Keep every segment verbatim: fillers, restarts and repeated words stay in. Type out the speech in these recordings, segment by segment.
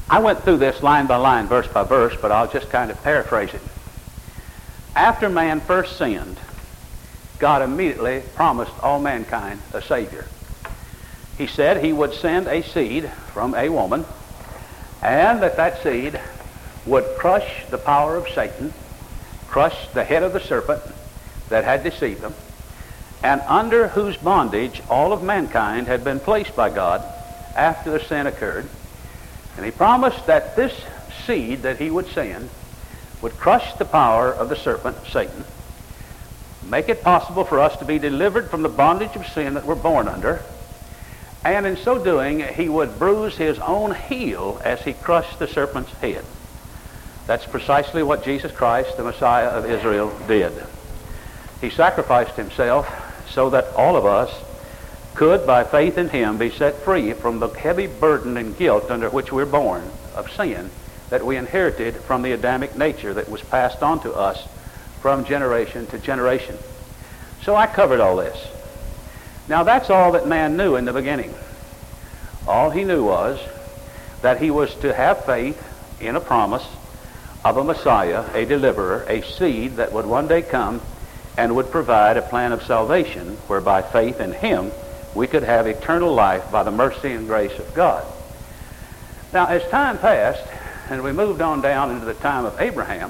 I went through this line by line, verse by verse, but I'll just kind of paraphrase it. After man first sinned, God immediately promised all mankind a Savior. He said he would send a seed from a woman, and that that seed would crush the power of Satan, crush the head of the serpent that had deceived them, and under whose bondage all of mankind had been placed by God after the sin occurred. And he promised that this seed that he would send would crush the power of the serpent, Satan, make it possible for us to be delivered from the bondage of sin that we're born under, and in so doing, he would bruise his own heel as he crushed the serpent's head. That's precisely what Jesus Christ, the Messiah of Israel, did. He sacrificed himself so that all of us could, by faith in him, be set free from the heavy burden and guilt under which we're born of sin that we inherited from the Adamic nature that was passed on to us from generation to generation. So I covered all this. Now that's all that man knew in the beginning. All he knew was that he was to have faith in a promise of a Messiah, a deliverer, a seed that would one day come and would provide a plan of salvation whereby faith in him we could have eternal life by the mercy and grace of God. Now as time passed and we moved on down into the time of Abraham,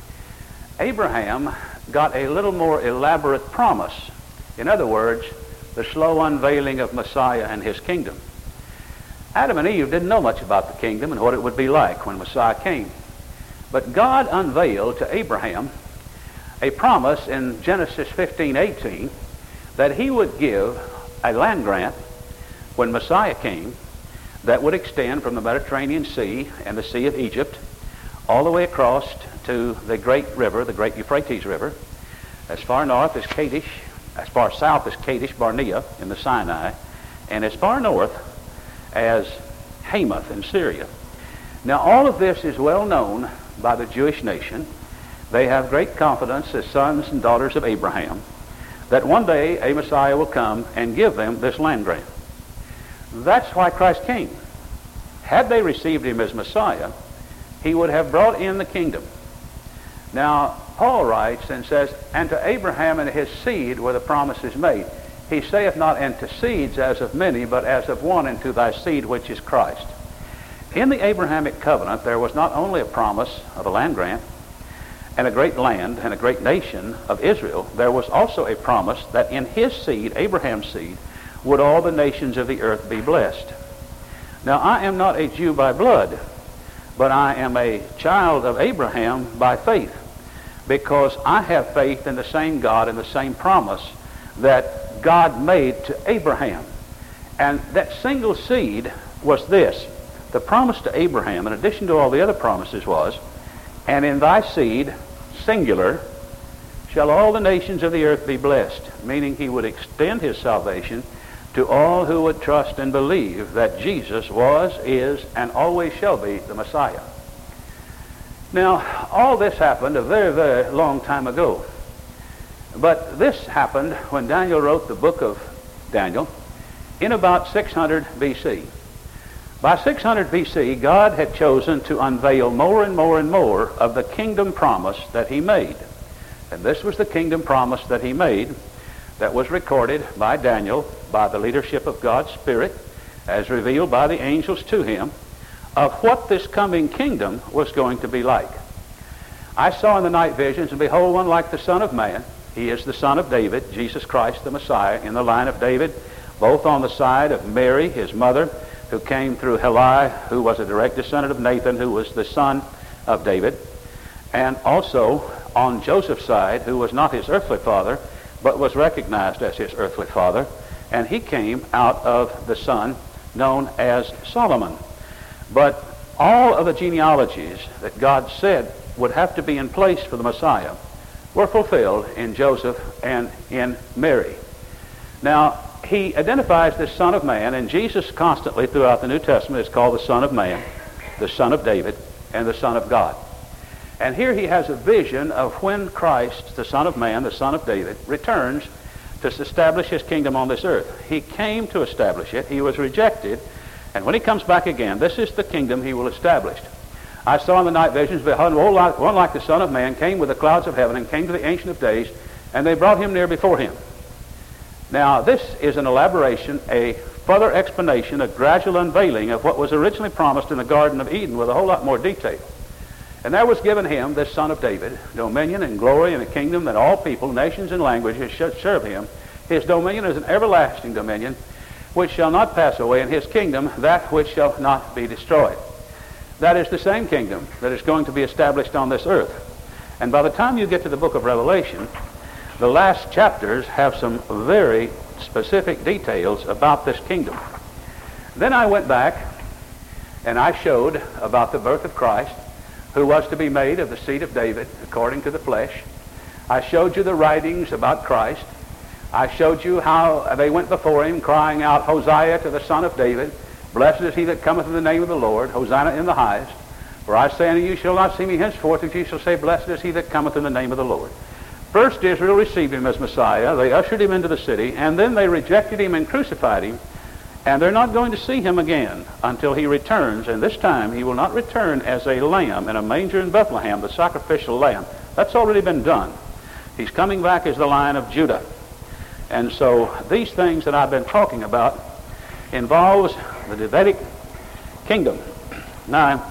Abraham got a little more elaborate promise. In other words, the slow unveiling of Messiah and his kingdom. Adam and Eve didn't know much about the kingdom and what it would be like when Messiah came. But God unveiled to Abraham a promise in Genesis fifteen eighteen that he would give a land grant when Messiah came that would extend from the Mediterranean Sea and the Sea of Egypt all the way across to the great river, the great Euphrates River, as far north as Kadesh, as far south as Kadesh Barnea in the Sinai, and as far north as Hamath in Syria. Now all of this is well known by the Jewish nation. They have great confidence as sons and daughters of Abraham that one day a Messiah will come and give them this land grant. That's why Christ came. Had they received him as Messiah, he would have brought in the kingdom. Now, Paul writes and says, "And to Abraham and his seed were the promises made. He saith not unto seeds as of many, but as of one, and to thy seed which is Christ." In the Abrahamic covenant, there was not only a promise of a land grant and a great land and a great nation of Israel, there was also a promise that in his seed, Abraham's seed, would all the nations of the earth be blessed. Now, I am not a Jew by blood, but I am a child of Abraham by faith, because I have faith in the same God and the same promise that God made to Abraham. And that single seed was this. The promise to Abraham, in addition to all the other promises, was, "And in thy seed, singular, shall all the nations of the earth be blessed," meaning he would extend his salvation to all who would trust and believe that Jesus was, is, and always shall be the Messiah. Now, all this happened a very, very long time ago. But this happened when Daniel wrote the book of Daniel in about six hundred B C. By six hundred B C, God had chosen to unveil more and more and more of the kingdom promise that he made. And this was the kingdom promise that he made that was recorded by Daniel by the leadership of God's Spirit as revealed by the angels to him of what this coming kingdom was going to be like. I saw in the night visions, and behold, one like the Son of Man. He is the Son of David, Jesus Christ the Messiah, in the line of David, both on the side of Mary, his mother, who came through Heli, who was a direct descendant of Nathan, who was the son of David, and also on Joseph's side, who was not his earthly father, but was recognized as his earthly father, and he came out of the son known as Solomon. But all of the genealogies that God said would have to be in place for the Messiah were fulfilled in Joseph and in Mary. Now, he identifies this Son of Man, and Jesus constantly throughout the New Testament is called the Son of Man, the Son of David, and the Son of God. And here he has a vision of when Christ, the Son of Man, the Son of David, returns to establish his kingdom on this earth. He came to establish it. He was rejected, And when he comes back again, this is the kingdom he will establish. I saw in the night visions, behold, one like the Son of Man came with the clouds of heaven and came to the Ancient of Days, and they brought him near before him. Now, this is an elaboration, a further explanation, a gradual unveiling of what was originally promised in the Garden of Eden with a whole lot more detail. And there was given him, this Son of David, dominion and glory and a kingdom that all people, nations, and languages should serve him. His dominion is an everlasting dominion which shall not pass away, and his kingdom that which shall not be destroyed. That is the same kingdom that is going to be established on this earth. And by the time you get to the book of Revelation, the last chapters have some very specific details about this kingdom. Then I went back and I showed about the birth of Christ, who was to be made of the seed of David according to the flesh. I showed you the writings about Christ. I showed you how they went before him crying out, Hosea to the Son of David. Blessed is he that cometh in the name of the Lord. Hosanna in the highest. For I say unto you, you shall not see me henceforth, if ye shall say, Blessed is he that cometh in the name of the Lord. First Israel received him as Messiah. They ushered him into the city, and then they rejected him and crucified him. And they're not going to see him again until he returns. And this time he will not return as a lamb in a manger in Bethlehem, the sacrificial lamb. That's already been done. He's coming back as the Lion of Judah. And so these things that I've been talking about involves the Davidic kingdom. Now,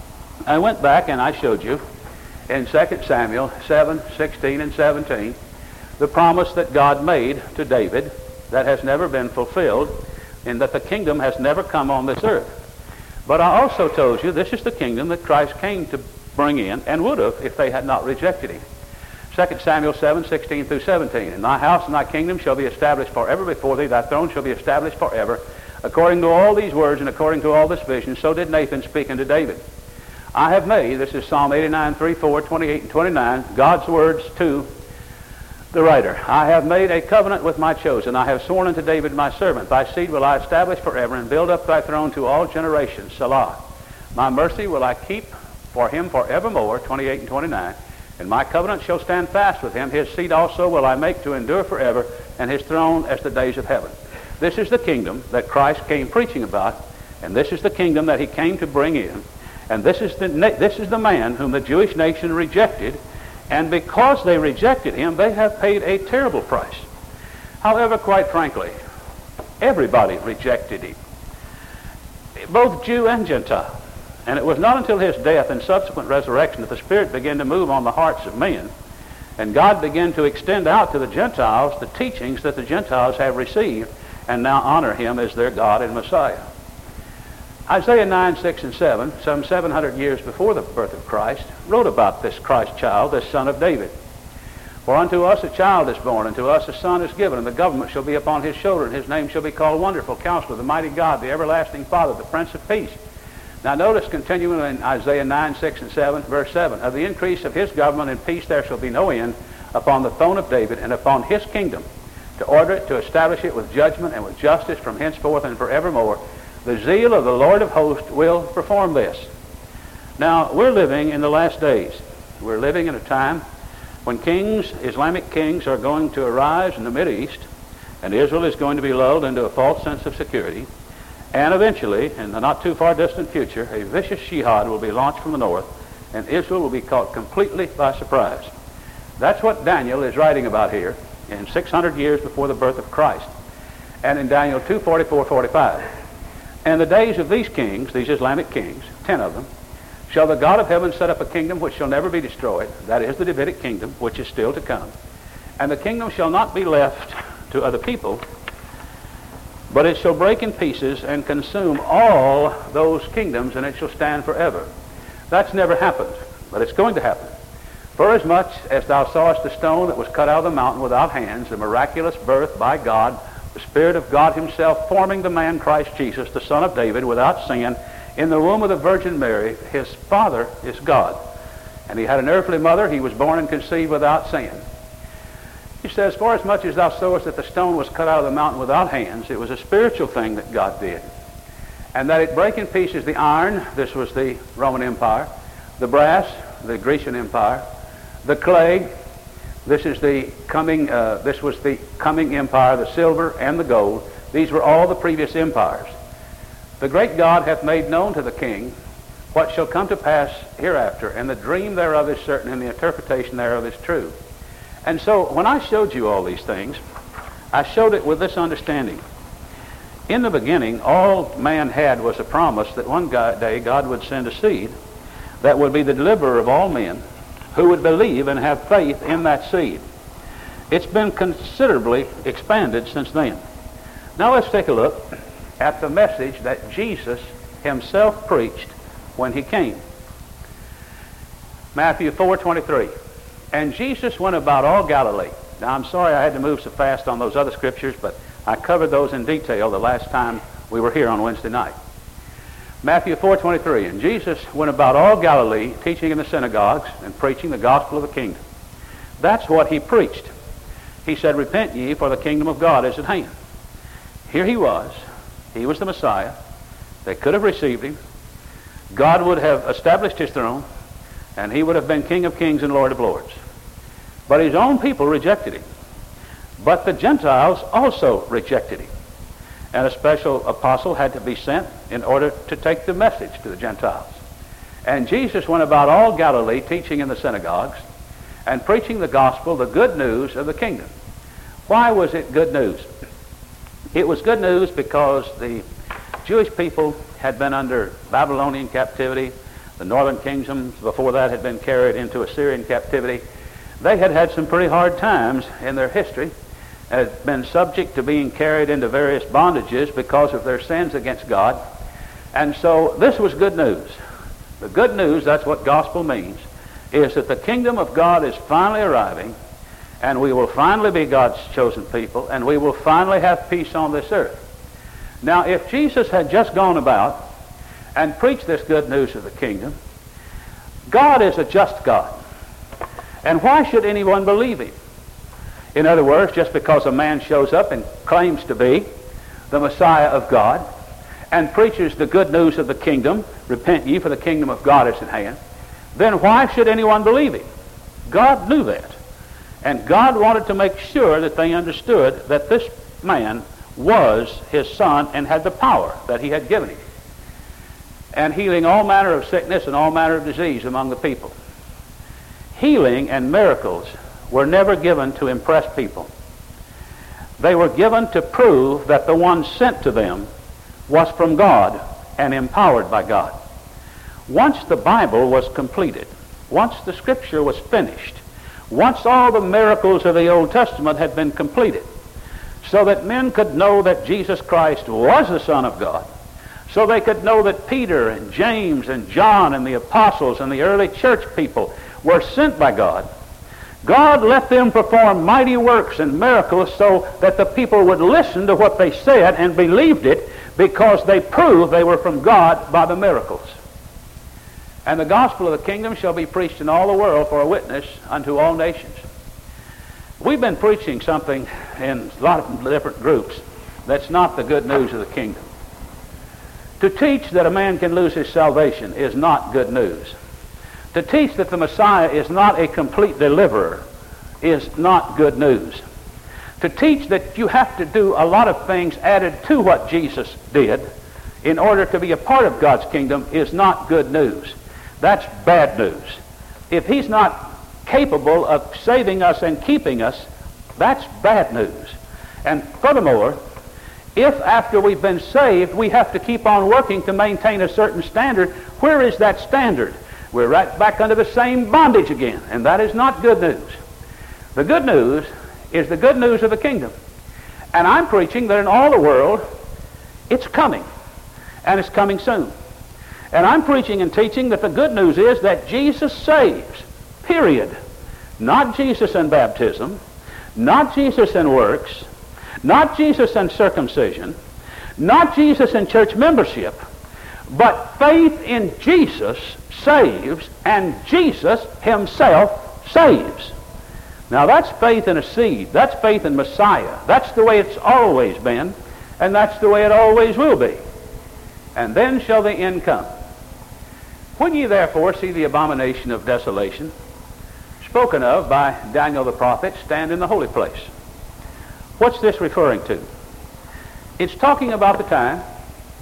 I went back and I showed you in Second Samuel seven, sixteen, and seventeen the promise that God made to David that has never been fulfilled, in that the kingdom has never come on this earth. But I also told you this is the kingdom that Christ came to bring in, and would have if they had not rejected him. Second Samuel seven, sixteen through seventeen. And thy house and thy kingdom shall be established forever before thee. Thy throne shall be established forever. According to all these words and according to all this vision, so did Nathan speak unto David. I have made, this is Psalm eighty-nine, three, four, twenty-eight, and twenty-nine, God's words to the writer. I have made a covenant with my chosen. I have sworn unto David my servant. Thy seed will I establish forever, and build up thy throne to all generations. Selah. My mercy will I keep for him forevermore, twenty-eight and twenty-nine. And my covenant shall stand fast with him. His seed also will I make to endure forever, and his throne as the days of heaven. This is the kingdom that Christ came preaching about, and this is the kingdom that he came to bring in. And this is the this is the man whom the Jewish nation rejected, and because they rejected him, they have paid a terrible price. However, quite frankly, everybody rejected him, both Jew and Gentile. And it was not until his death and subsequent resurrection that the Spirit began to move on the hearts of men, and God began to extend out to the Gentiles the teachings that the Gentiles have received and now honor him as their God and Messiah. Isaiah nine, six, and seven, some seven hundred years before the birth of Christ, wrote about this Christ child, this Son of David. For unto us a child is born, unto us a son is given, and the government shall be upon his shoulder, and his name shall be called Wonderful Counselor, the Mighty God, the Everlasting Father, the Prince of Peace. Now notice, continuing in Isaiah nine, six, and seven, verse seven, of the increase of his government and peace there shall be no end upon the throne of David and upon his kingdom, to order it, to establish it with judgment and with justice from henceforth and forevermore. The zeal of the Lord of hosts will perform this. Now, we're living in the last days. We're living in a time when kings, Islamic kings, are going to arise in the Mideast, and Israel is going to be lulled into a false sense of security. And eventually, in the not too far distant future, a vicious jihad will be launched from the north, and Israel will be caught completely by surprise. That's what Daniel is writing about here in six hundred years before the birth of Christ, and in Daniel two, forty-four, forty-five. And the days of these kings, these Islamic kings, ten of them, shall the God of heaven set up a kingdom which shall never be destroyed. That is the Davidic kingdom, which is still to come. And the kingdom shall not be left to other people, but it shall break in pieces and consume all those kingdoms, and it shall stand forever. That's never happened, but it's going to happen. Forasmuch as thou sawest the stone that was cut out of the mountain without hands, the miraculous birth by God, the Spirit of God himself forming the man Christ Jesus, the Son of David, without sin, in the womb of the Virgin Mary, his father is God. And he had an earthly mother. He was born and conceived without sin. He says, for as much as thou sawest that the stone was cut out of the mountain without hands, it was a spiritual thing that God did. And that it break in pieces the iron, this was the Roman Empire, the brass, the Grecian Empire, the clay, this is the coming, uh, this was the coming empire, the silver and the gold. These were all the previous empires. The great God hath made known to the king what shall come to pass hereafter, and the dream thereof is certain, and the interpretation thereof is true. And so when I showed you all these things, I showed it with this understanding. In the beginning, all man had was a promise that one day God would send a seed that would be the deliverer of all men, who would believe and have faith in that seed. It's been considerably expanded since then. Now let's take a look at the message that Jesus himself preached when he came. Matthew four twenty-three. And Jesus went about all Galilee. Now I'm sorry I had to move so fast on those other scriptures, but I covered those in detail the last time we were here on Wednesday night. Matthew four twenty-three. And Jesus went about all Galilee, teaching in the synagogues and preaching the gospel of the kingdom. That's what he preached. He said, repent ye, for the kingdom of God is at hand. Here he was. He was the Messiah. They could have received him. God would have established his throne, and he would have been King of kings and Lord of lords. But his own people rejected him. But the Gentiles also rejected him. And a special apostle had to be sent in order to take the message to the Gentiles. And Jesus went about all Galilee, teaching in the synagogues and preaching the gospel, the good news of the kingdom. Why was it good news? It was good news because the Jewish people had been under Babylonian captivity. The northern kingdoms before that had been carried into Assyrian captivity. They had had some pretty hard times in their history, had been subject to being carried into various bondages because of their sins against God. And so this was good news. The good news, that's what gospel means, is that the kingdom of God is finally arriving, and we will finally be God's chosen people, and we will finally have peace on this earth. Now, if Jesus had just gone about and preached this good news of the kingdom, God is a just God. And why should anyone believe him? In other words, just because a man shows up and claims to be the Messiah of God and preaches the good news of the kingdom, repent ye, for the kingdom of God is at hand, then why should anyone believe him? God knew that. And God wanted to make sure that they understood that this man was his son and had the power that he had given him, and healing all manner of sickness and all manner of disease among the people. Healing and miracles were never given to impress people. They were given to prove that the one sent to them was from God and empowered by God. Once the Bible was completed, once the Scripture was finished, once all the miracles of the Old Testament had been completed, so that men could know that Jesus Christ was the Son of God, so they could know that Peter and James and John and the apostles and the early church people were sent by God, God let them perform mighty works and miracles so that the people would listen to what they said and believed it, because they proved they were from God by the miracles. And the gospel of the kingdom shall be preached in all the world for a witness unto all nations. We've been preaching something in a lot of different groups that's not the good news of the kingdom. To teach that a man can lose his salvation is not good news. To teach that the Messiah is not a complete deliverer is not good news. To teach that you have to do a lot of things added to what Jesus did in order to be a part of God's kingdom is not good news. That's bad news. If he's not capable of saving us and keeping us, that's bad news. And furthermore, if after we've been saved we have to keep on working to maintain a certain standard, where is that standard? We're right back under the same bondage again, and that is not good news. The good news is the good news of the kingdom. And I'm preaching that in all the world it's coming, and it's coming soon. And I'm preaching and teaching that the good news is that Jesus saves, period. Not Jesus and baptism, not Jesus and works, not Jesus and circumcision, not Jesus and church membership, but faith in Jesus saves, and Jesus himself saves. Now that's faith in a seed. That's faith in Messiah. That's the way it's always been, and that's the way it always will be. And then shall the end come. When ye therefore see the abomination of desolation, spoken of by Daniel the prophet, stand in the holy place. What's this referring to? It's talking about the time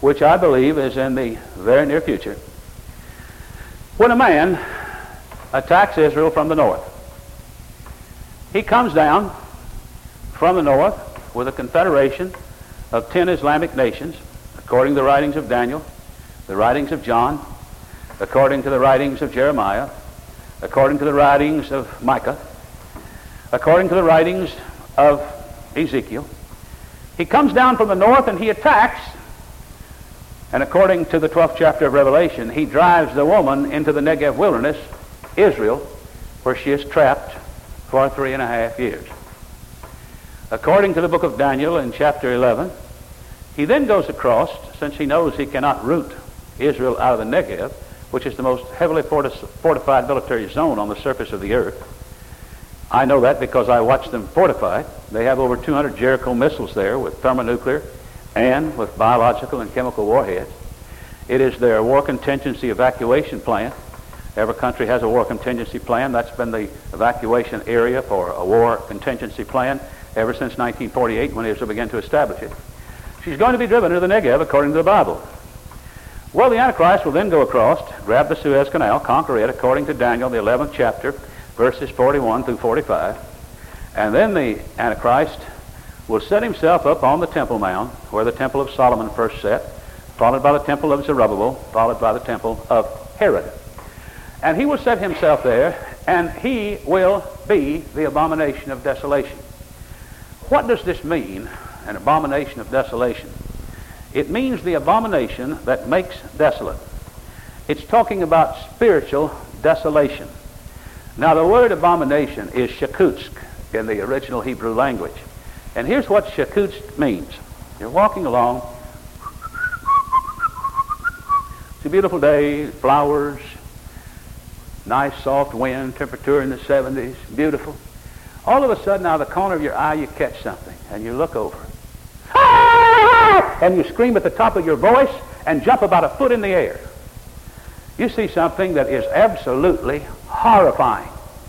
which I believe is in the very near future, when a man attacks Israel from the north. He comes down from the north with a confederation of ten Islamic nations, according to the writings of Daniel, the writings of John, according to the writings of Jeremiah, according to the writings of Micah, according to the writings of Ezekiel. He comes down from the north and he attacks, and according to the twelfth chapter of Revelation, he drives the woman into the Negev wilderness, Israel, where she is trapped for three and a half years. According to the book of Daniel in chapter eleven, he then goes across, since he knows he cannot root Israel out of the Negev, which is the most heavily fortified military zone on the surface of the earth. I know that because I watched them fortified. They have over two hundred Jericho missiles there with thermonuclear and with biological and chemical warheads. It is their war contingency evacuation plan. Every country has a war contingency plan. That's been the evacuation area for a war contingency plan ever since nineteen forty-eight, when Israel began to establish it. She's going to be driven to the Negev according to the Bible. Well, the Antichrist will then go across, grab the Suez Canal, conquer it according to Daniel, the eleventh chapter, verses forty-one through forty-five. And then the Antichrist will set himself up on the Temple Mount, where the Temple of Solomon first set, followed by the Temple of Zerubbabel, followed by the Temple of Herod. And he will set himself there, and he will be the abomination of desolation. What does this mean, an abomination of desolation? It means the abomination that makes desolate. It's talking about spiritual desolation. Now, the word abomination is shakutsk in the original Hebrew language. And here's what shakutsk means. You're walking along. It's a beautiful day, flowers, nice soft wind, temperature in the seventies, beautiful. All of a sudden, out of the corner of your eye, you catch something, and you look over. And you scream at the top of your voice and jump about a foot in the air. You see something that is absolutely horrifying.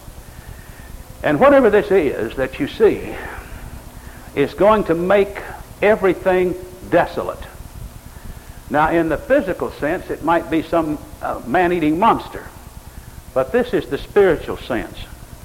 And whatever this is that you see is going to make everything desolate. Now, in the physical sense, it might be some uh, man-eating monster. But this is the spiritual sense.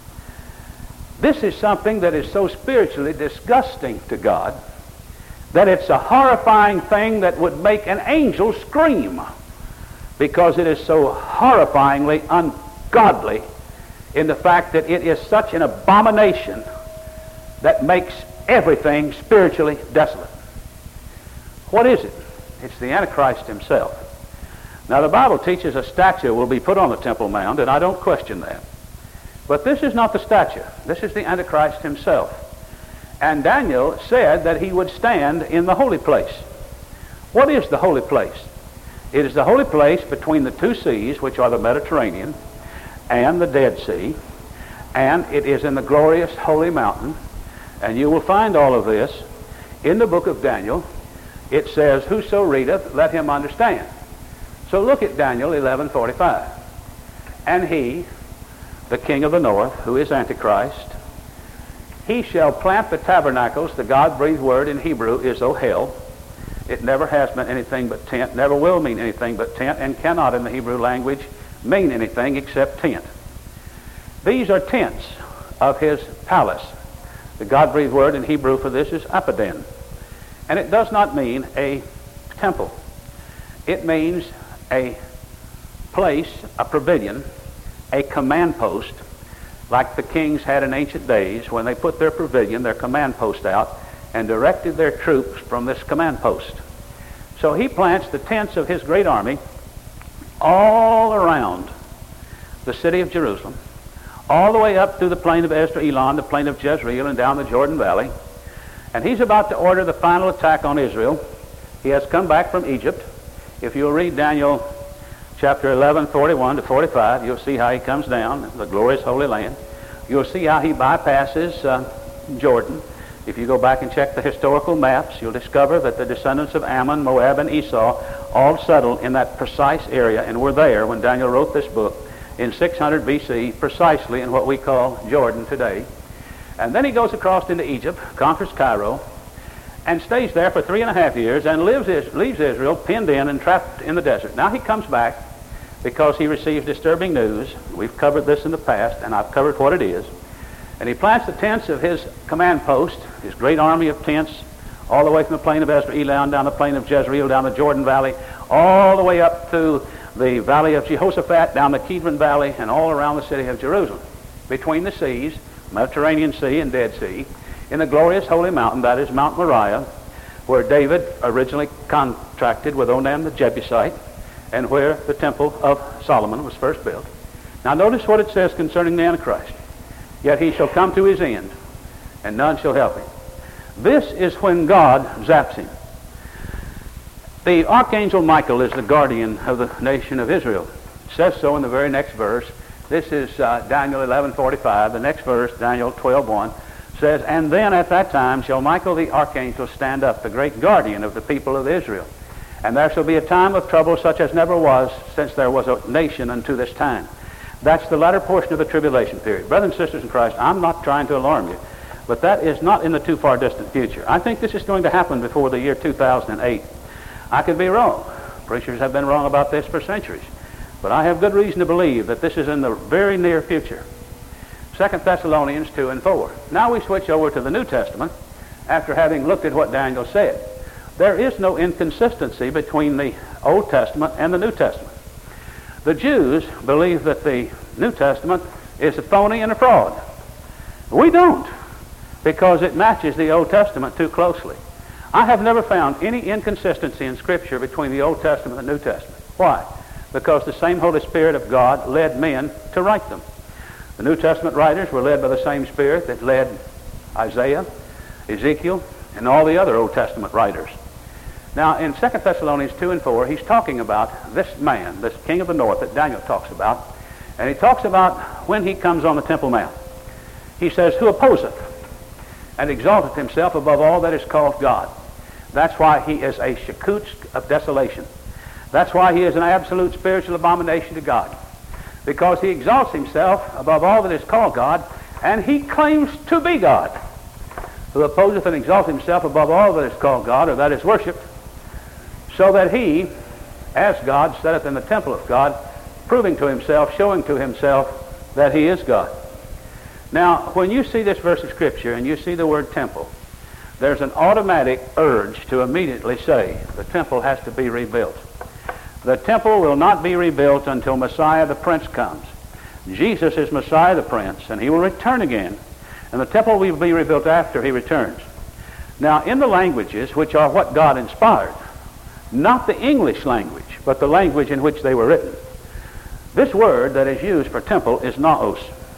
This is something that is so spiritually disgusting to God that it's a horrifying thing that would make an angel scream, because it is so horrifyingly ungodly in the fact that it is such an abomination that makes everything spiritually desolate. What is it? It's the Antichrist himself. Now, the Bible teaches a statue will be put on the Temple Mount, and I don't question that. But this is not the statue. This is the Antichrist himself. And Daniel said that he would stand in the holy place. What is the holy place? It is the holy place between the two seas, which are the Mediterranean and the Dead Sea, and it is in the glorious holy mountain. And you will find all of this in the book of Daniel. It says, "Whoso readeth, let him understand." So look at Daniel eleven forty-five. And he, the king of the north, who is Antichrist, he shall plant the tabernacles. The God-breathed word in Hebrew is ohel. It never has meant anything but tent, never will mean anything but tent, and cannot in the Hebrew language mean anything except tent. These are tents of his palace. The God-breathed word in Hebrew for this is apoden. And it does not mean a temple. It means a place, a pavilion, a command post, like the kings had in ancient days when they put their pavilion, their command post out, and directed their troops from this command post. So he plants the tents of his great army all around the city of Jerusalem, all the way up through the plain of Esdraelon, the plain of Jezreel, and down the Jordan Valley. And he's about to order the final attack on Israel. He has come back from Egypt. If you'll read Daniel chapter eleven, forty-one to forty-five, you'll see how he comes down, the glorious Holy Land. You'll see how he bypasses uh, Jordan. If you go back and check the historical maps, you'll discover that the descendants of Ammon, Moab, and Esau all settled in that precise area and were there when Daniel wrote this book in six hundred B C, precisely in what we call Jordan today. And then he goes across into Egypt, conquers Cairo, and stays there for three and a half years and lives, leaves Israel pinned in and trapped in the desert. Now he comes back because he receives disturbing news. We've covered this in the past, and I've covered what it is. And he plants the tents of his command post, his great army of tents, all the way from the plain of Ezra Elon, down the plain of Jezreel, down the Jordan Valley, all the way up to the valley of Jehoshaphat, down the Kidron Valley, and all around the city of Jerusalem, between the seas, Mediterranean Sea and Dead Sea, in the glorious holy mountain, that is Mount Moriah, where David originally contracted with Onan the Jebusite, and where the temple of Solomon was first built. Now notice what it says concerning the Antichrist. Yet he shall come to his end, and none shall help him. This is when God zaps him. The archangel Michael is the guardian of the nation of Israel. It says so in the very next verse. This is uh, Daniel eleven forty-five. The next verse, Daniel twelve one, says, "And then at that time shall Michael the archangel stand up, the great guardian of the people of Israel. And there shall be a time of trouble such as never was since there was a nation unto this time." That's the latter portion of the tribulation period. Brothers and sisters in Christ, I'm not trying to alarm you, but that is not in the too far distant future. I think this is going to happen before the year two thousand eight. I could be wrong. Preachers have been wrong about this for centuries. But I have good reason to believe that this is in the very near future. Second Thessalonians two and four. Now we switch over to the New Testament after having looked at what Daniel said. There is no inconsistency between the Old Testament and the New Testament. The Jews believe that the New Testament is a phony and a fraud. We don't, because it matches the Old Testament too closely. I have never found any inconsistency in Scripture between the Old Testament and the New Testament. Why? Because the same Holy Spirit of God led men to write them. The New Testament writers were led by the same Spirit that led Isaiah, Ezekiel, and all the other Old Testament writers. Now, in Second Thessalonians two and four, he's talking about this man, this king of the north that Daniel talks about, and he talks about when he comes on the Temple Mount. He says, "Who opposeth and exalteth himself above all that is called God." That's why he is a Shakutsk of desolation. That's why he is an absolute spiritual abomination to God, because he exalts himself above all that is called God, and he claims to be God. Who opposeth and exalteth himself above all that is called God, or that is worshipped, so that he, as God, sitteth in the temple of God, proving to himself, showing to himself that he is God. Now, when you see this verse of Scripture and you see the word temple, there's an automatic urge to immediately say the temple has to be rebuilt. The temple will not be rebuilt until Messiah the Prince comes. Jesus is Messiah the Prince, and he will return again, and the temple will be rebuilt after he returns. Now, in the languages which are what God inspired, not the English language, but the language in which they were written, this word that is used for temple is naos.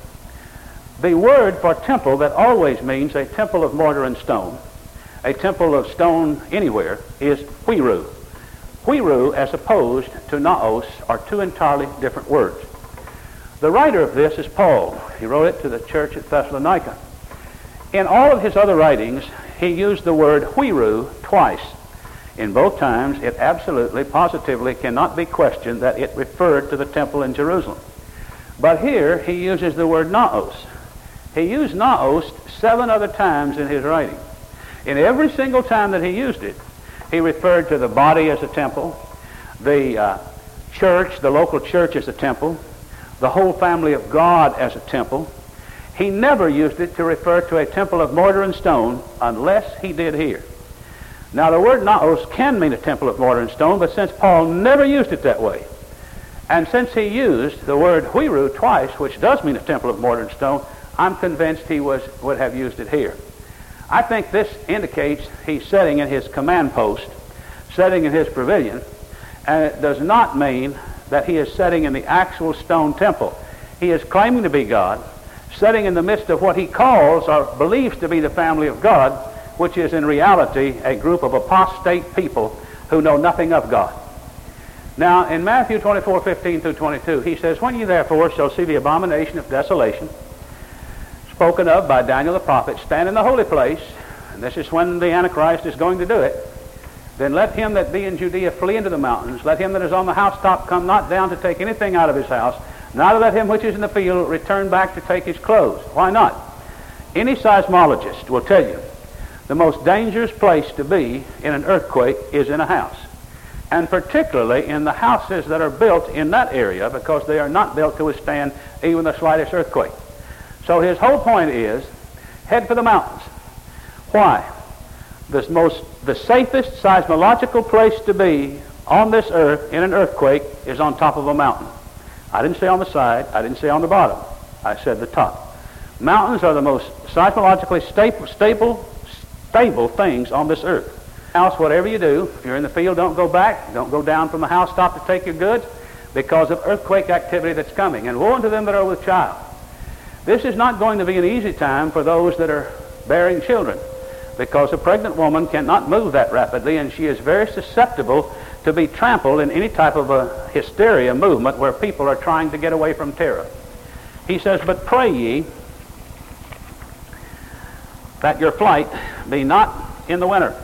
The word for temple that always means a temple of mortar and stone, a temple of stone anywhere, is huiru. Huiru, as opposed to naos, are two entirely different words. The writer of this is Paul. He wrote it to the church at Thessalonica. In all of his other writings, he used the word huiru twice. In both times, it absolutely, positively cannot be questioned that it referred to the temple in Jerusalem. But here, he uses the word naos. He used naos seven other times in his writing. In every single time that he used it, he referred to the body as a temple, the uh, church, the local church as a temple, the whole family of God as a temple. He never used it to refer to a temple of mortar and stone unless he did here. Now, the word naos can mean a temple of mortar and stone, but since Paul never used it that way, and since he used the word huiru twice, which does mean a temple of mortar and stone, I'm convinced he was, would have used it here. I think this indicates he's sitting in his command post, sitting in his pavilion, and it does not mean that he is sitting in the actual stone temple. He is claiming to be God, sitting in the midst of what he calls or believes to be the family of God, which is in reality a group of apostate people who know nothing of God. Now, in Matthew twenty-four, fifteen through twenty-two, he says, "When ye therefore shall see the abomination of desolation, spoken of by Daniel the prophet, stand in the holy place," and this is when the Antichrist is going to do it, "then let him that be in Judea flee into the mountains. Let him that is on the housetop come not down to take anything out of his house. Neither let him which is in the field return back to take his clothes." Why not? Any seismologist will tell you The most dangerous place to be in an earthquake is in a house, and particularly in the houses that are built in that area, because they are not built to withstand even the slightest earthquake. So his whole point is, head for the mountains. Why? The most, the safest seismological place to be on this earth in an earthquake is on top of a mountain. I didn't say on the side, I didn't say on the bottom, I said the top. Mountains are the most seismologically stable, stable, stable things on this earth. House, whatever you do, if you're in the field, don't go back, don't go down from the housetop to take your goods, because of earthquake activity that's coming. And woe unto them that are with child. This is not going to be an easy time for those that are bearing children, because a pregnant woman cannot move that rapidly, and she is very susceptible to be trampled in any type of a hysteria movement where people are trying to get away from terror. He says, but pray ye that your flight be not in the winter.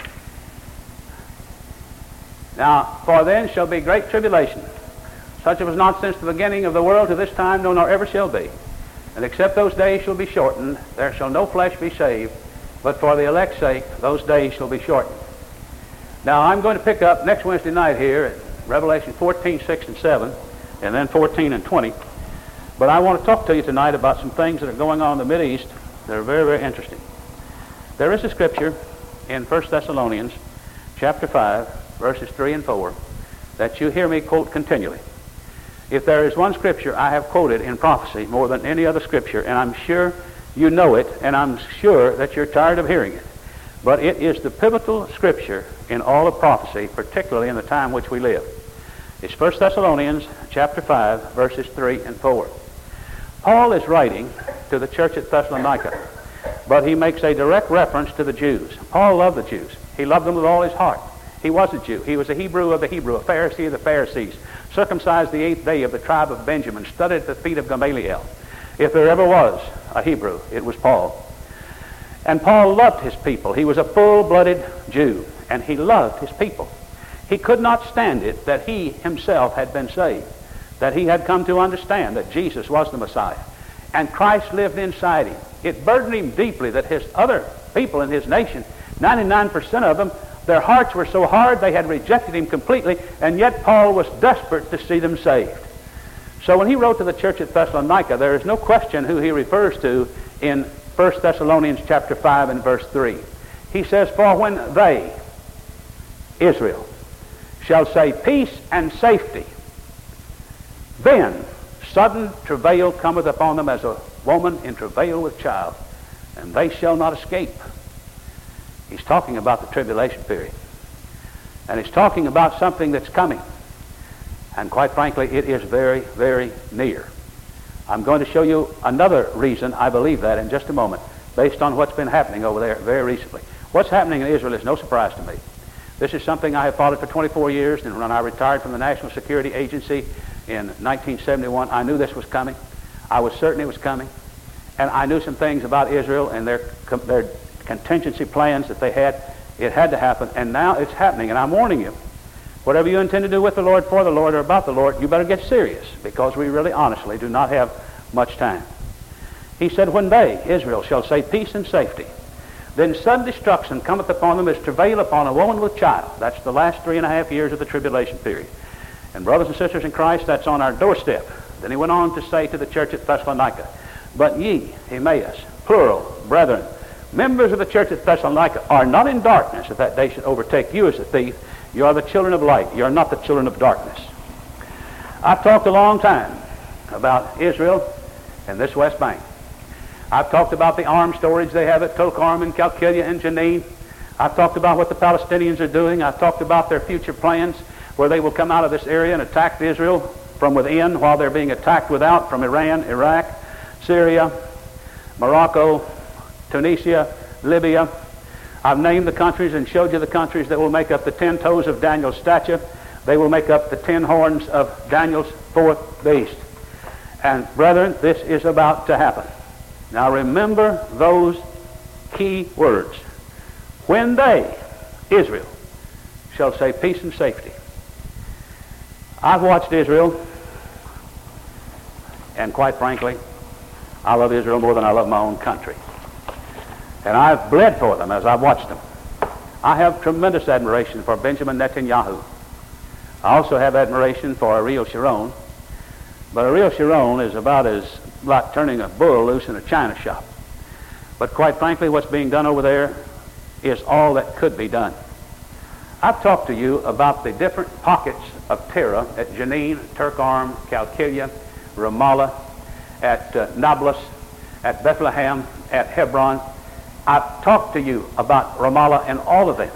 Now, for then shall be great tribulation, such as was not since the beginning of the world to this time, no, nor ever shall be. And except those days shall be shortened, there shall no flesh be saved, but for the elect's sake, those days shall be shortened. Now, I'm going to pick up next Wednesday night here at Revelation fourteen, six, and seven, and then fourteen and twenty. But I want to talk to you tonight about some things that are going on in the Mideast that are very, very interesting. There is a scripture in First Thessalonians chapter five, verses three and four, that you hear me quote continually. If there is one scripture I have quoted in prophecy more than any other scripture, and I'm sure you know it, and I'm sure that you're tired of hearing it, but it is the pivotal scripture in all of prophecy, particularly in the time which we live. It's First Thessalonians chapter five, verses three and four. Paul is writing to the church at Thessalonica, but he makes a direct reference to the Jews. Paul loved the Jews. He loved them with all his heart. He was a Jew. He was a Hebrew of the Hebrew, a Pharisee of the Pharisees, circumcised the eighth day of the tribe of Benjamin, studied at the feet of Gamaliel. If there ever was a Hebrew, it was Paul. And Paul loved his people. He was a full-blooded Jew, and he loved his people. He could not stand it that he himself had been saved, that he had come to understand that Jesus was the Messiah, and Christ lived inside him. It burdened him deeply that his other people in his nation, ninety-nine percent of them, their hearts were so hard they had rejected him completely, and yet Paul was desperate to see them saved. So when he wrote to the church at Thessalonica, there is no question who he refers to in First Thessalonians chapter five and verse three. He says, for when they, Israel, shall say peace and safety, then sudden travail cometh upon them as a woman in travail with child, and they shall not escape. He's talking about the tribulation period. And he's talking about something that's coming. And quite frankly, it is very, very near. I'm going to show you another reason I believe that in just a moment, based on what's been happening over there very recently. What's happening in Israel is no surprise to me. This is something I have followed for twenty-four years, and when I retired from the National Security Agency in nineteen seventy-one, I knew this was coming. I was certain it was coming. And I knew some things about Israel and their, their contingency plans that they had. It had to happen, and now it's happening. And I'm warning you, whatever you intend to do with the Lord, for the Lord, or about the Lord, you better get serious, because we really honestly do not have much time. He said, when they, Israel, shall say peace and safety, then sudden destruction cometh upon them as travail upon a woman with child. That's the last three and a half years of the tribulation period. And brothers and sisters in Christ, that's on our doorstep. Then he went on to say to the church at Thessalonica, but ye, Emmaus, plural, brethren, members of the church at Thessalonica, are not in darkness, if that day should overtake you as a thief. You are the children of light. You are not the children of darkness. I've talked a long time about Israel and this West Bank. I've talked about the arms storage they have at Tulkarm and Qalqilia and Jenin. I've talked about what the Palestinians are doing. I've talked about their future plans, where they will come out of this area and attack Israel from within while they're being attacked without from Iran, Iraq, Syria, Morocco, Tunisia, Libya. I've named the countries and showed you the countries that will make up the ten toes of Daniel's statue. They will make up the ten horns of Daniel's fourth beast. And brethren, this is about to happen. Now remember those key words. When they, Israel, shall say peace and safety. I've watched Israel, and quite frankly, I love Israel more than I love my own country. And I've bled for them as I've watched them. I have tremendous admiration for Benjamin Netanyahu. I also have admiration for Ariel Sharon. But Ariel Sharon is about as like turning a bull loose in a china shop. But quite frankly, what's being done over there is all that could be done. I've talked to you about the different pockets of terror at Jenin, Turkarm, Qalqilia, Ramallah, at uh, Nablus, at Bethlehem, at Hebron. I've talked to you about Ramallah and all of them.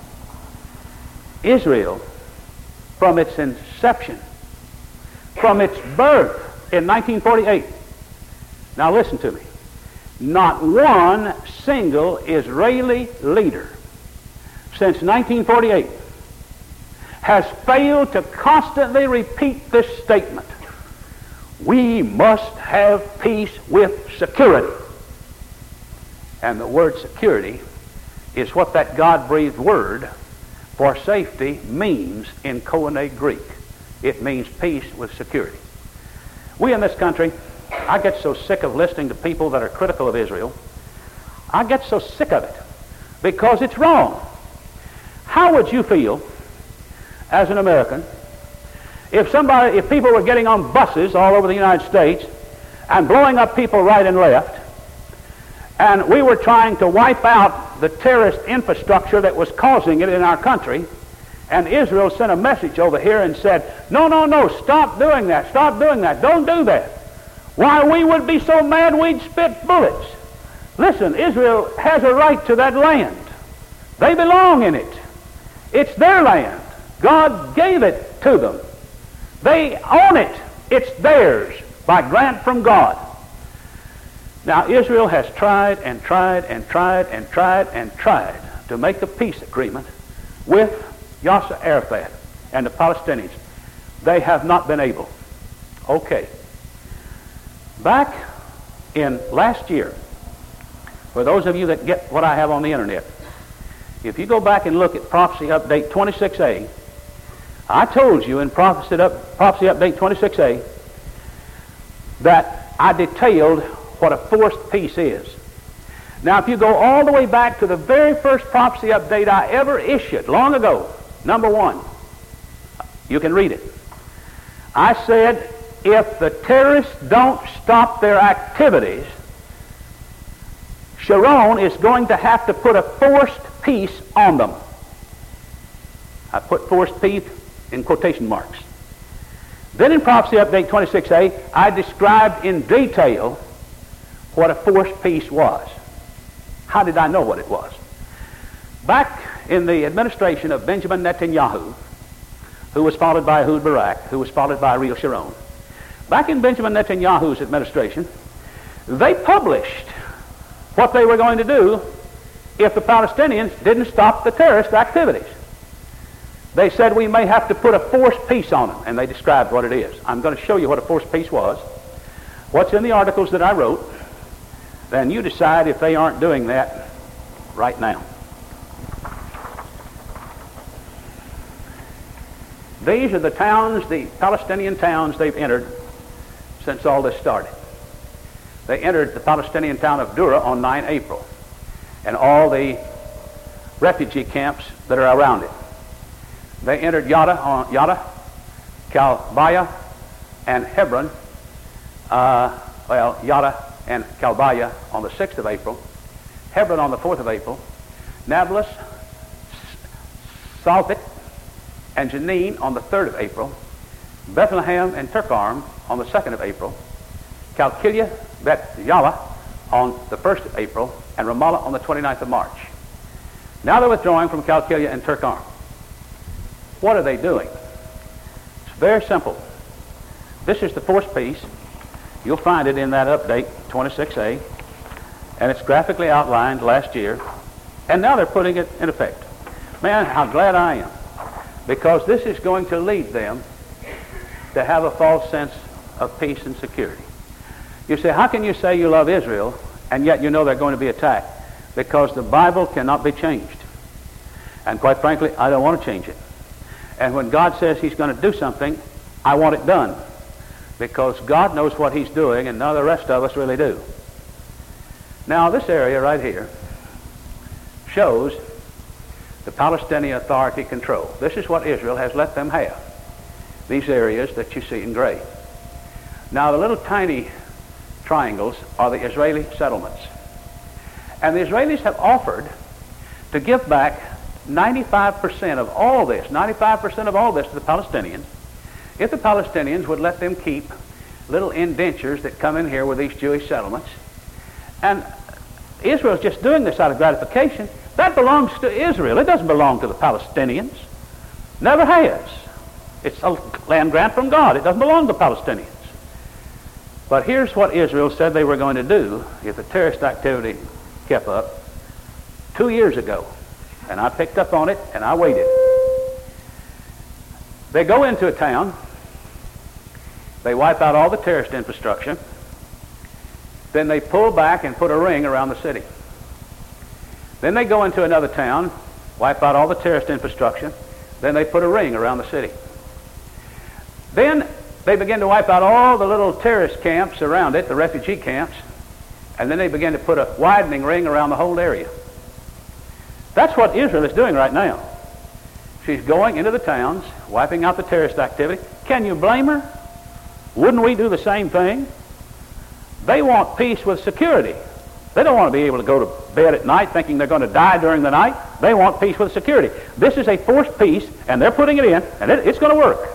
Israel, from its inception, from its birth in nineteen forty-eight. Now listen to me. Not one single Israeli leader since nineteen forty-eight has failed to constantly repeat this statement. We must have peace with security. And the word security is what that God-breathed word for safety means in Koine Greek. It means peace with security. We in this country, I get so sick of listening to people that are critical of Israel. I get so sick of it because it's wrong. How would you feel as an American if somebody, if people were getting on buses all over the United States and blowing up people right and left, and we were trying to wipe out the terrorist infrastructure that was causing it in our country, and Israel sent a message over here and said, no, no, no, stop doing that, stop doing that, don't do that. Why, we would be so mad we'd spit bullets. Listen, Israel has a right to that land. They belong in it. It's their land. God gave it to them. They own it. It's theirs by grant from God. Now, Israel has tried and tried and tried and tried and tried to make a peace agreement with Yasser Arafat and the Palestinians. They have not been able. Okay. Back in last year, for those of you that get what I have on the internet, if you go back and look at Prophecy Update twenty-six A, I told you in Prophecy, Up, Prophecy Update twenty-six A that I detailed what a forced peace is. Now, if you go all the way back to the very first prophecy update I ever issued, long ago, number one, you can read it. I said, if the terrorists don't stop their activities, Sharon is going to have to put a forced peace on them. I put forced peace in quotation marks. Then in Prophecy Update twenty-six A, I described in detail what a forced peace was. How did I know what it was? Back in the administration of Benjamin Netanyahu, who was followed by Ehud Barak, who was followed by Ariel Sharon, back in Benjamin Netanyahu's administration, they published what they were going to do if the Palestinians didn't stop the terrorist activities. They said we may have to put a forced peace on them, and they described what it is. I'm going to show you what a forced peace was, what's in the articles that I wrote, then you decide if they aren't doing that right now. These are the towns, the Palestinian towns they've entered since all this started. They entered the Palestinian town of Dura on the ninth of April, and all the refugee camps that are around it. They entered Yada, on Yada, Kalbaya, and Hebron, uh, well, Yada and Kalbaya on the sixth of April, Hebron on the fourth of April, Nablus, Salpit, and Jenin on the third of April, Bethlehem and Turkarm on the second of April, Qalqilia, Bet Yala on the first of April, and Ramallah on the twenty-ninth of March. Now they're withdrawing from Qalqilia and Turkarm. What are they doing? It's very simple. This is the forced peace. You'll find it in that update, twenty-six A, and it's graphically outlined last year, and now they're putting it in effect. Man, how glad I am, because this is going to lead them to have a false sense of peace and security. You say, how can you say you love Israel, and yet you know they're going to be attacked? Because the Bible cannot be changed. And quite frankly, I don't want to change it. And when God says he's going to do something, I want it done. Because God knows what he's doing, and none of the rest of us really do. Now, this area right here shows the Palestinian Authority control. This is what Israel has let them have, these areas that you see in gray. Now, the little tiny triangles are the Israeli settlements. And the Israelis have offered to give back ninety-five percent of all this, ninety-five percent of all this to the Palestinians, if the Palestinians would let them keep little indentures that come in here with these Jewish settlements. And Israel's just doing this out of gratification. That belongs to Israel. It doesn't belong to the Palestinians. Never has. It's a land grant from God. It doesn't belong to the Palestinians. But here's what Israel said they were going to do if the terrorist activity kept up two years ago. And I picked up on it and I waited. They go into a town. They wipe out all the terrorist infrastructure. Then they pull back and put a ring around the city. Then they go into another town, wipe out all the terrorist infrastructure. Then they put a ring around the city. Then they begin to wipe out all the little terrorist camps around it, the refugee camps, and then they begin to put a widening ring around the whole area. That's what Israel is doing right now. She's going into the towns, wiping out the terrorist activity. Can you blame her? Wouldn't we do the same thing? They want peace with security. They don't want to be able to go to bed at night thinking they're going to die during the night. They want peace with security. This is a forced peace, and they're putting it in, and it, it's going to work.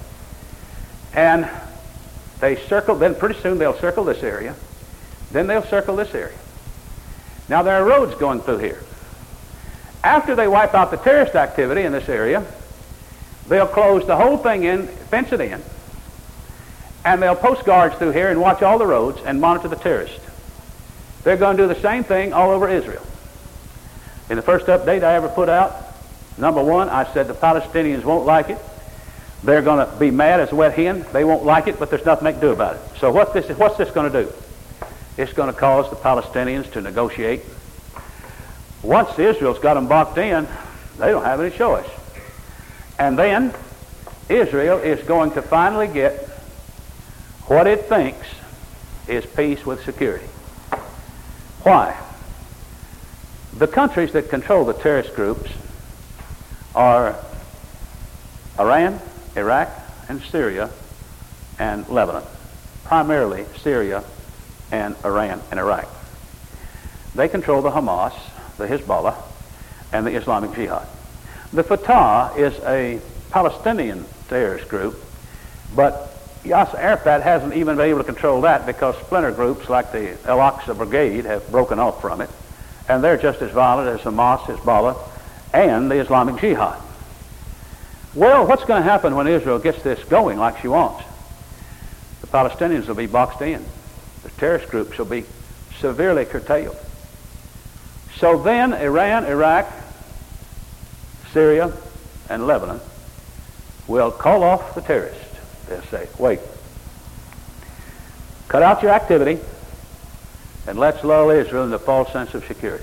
And they circle, then pretty soon they'll circle this area. Then they'll circle this area. Now there are roads going through here. After they wipe out the terrorist activity in this area, they'll close the whole thing in, fence it in, and they'll post guards through here and watch all the roads and monitor the terrorists. They're going to do the same thing all over Israel. In the first update I ever put out, number one, I said the Palestinians won't like it. They're going to be mad as a wet hen. They won't like it, but there's nothing they can do about it. So what this, what's this going to do? It's going to cause the Palestinians to negotiate. Once Israel's got them boxed in, they don't have any choice. And then Israel is going to finally get what it thinks is peace with security. Why? The countries that control the terrorist groups are Iran, Iraq, and Syria, and Lebanon. Primarily Syria and Iran and Iraq. They control the Hamas, the Hezbollah, and the Islamic Jihad. The Fatah is a Palestinian terrorist group, but Yasser Arafat hasn't even been able to control that because splinter groups like the Al-Aqsa Brigade have broken off from it, and they're just as violent as Hamas, Hezbollah, and the Islamic Jihad. Well, what's going to happen when Israel gets this going like she wants? The Palestinians will be boxed in. The terrorist groups will be severely curtailed. So then Iran, Iraq, Syria, and Lebanon will call off the terrorists. They'll say, wait, cut out your activity and let's lull Israel into a false sense of security.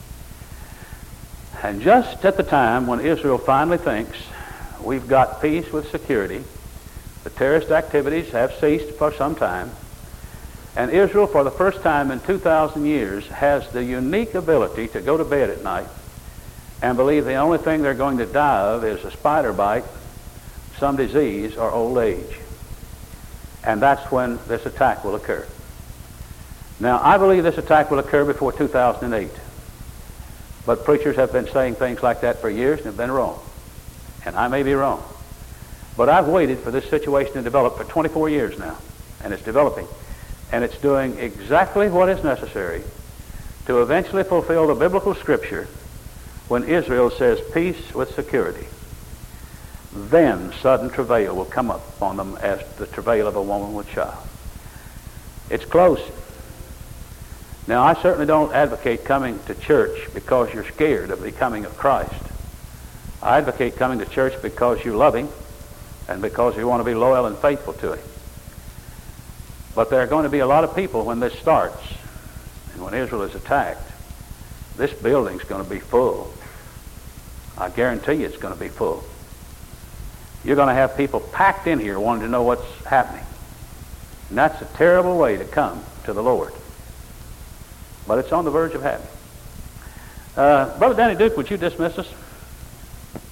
And just at the time when Israel finally thinks we've got peace with security, the terrorist activities have ceased for some time, and Israel, for the first time in two thousand years, has the unique ability to go to bed at night and believe the only thing they're going to die of is a spider bite, some disease, or old age. And that's when this attack will occur. Now, I believe this attack will occur before two thousand eight. But preachers have been saying things like that for years and have been wrong. And I may be wrong. But I've waited for this situation to develop for twenty-four years now. And it's developing. And it's doing exactly what is necessary to eventually fulfill the biblical scripture when Israel says peace with security. Then sudden travail will come up on them as the travail of a woman with child. It's close. Now, I certainly don't advocate coming to church because you're scared of the coming of Christ. I advocate coming to church because you love Him and because you want to be loyal and faithful to Him. But there are going to be a lot of people when this starts, and when Israel is attacked, this building's going to be full. I guarantee you it's going to be full. You're going to have people packed in here wanting to know what's happening. And that's a terrible way to come to the Lord. But it's on the verge of happening. Uh, Brother Danny Duke, would you dismiss us?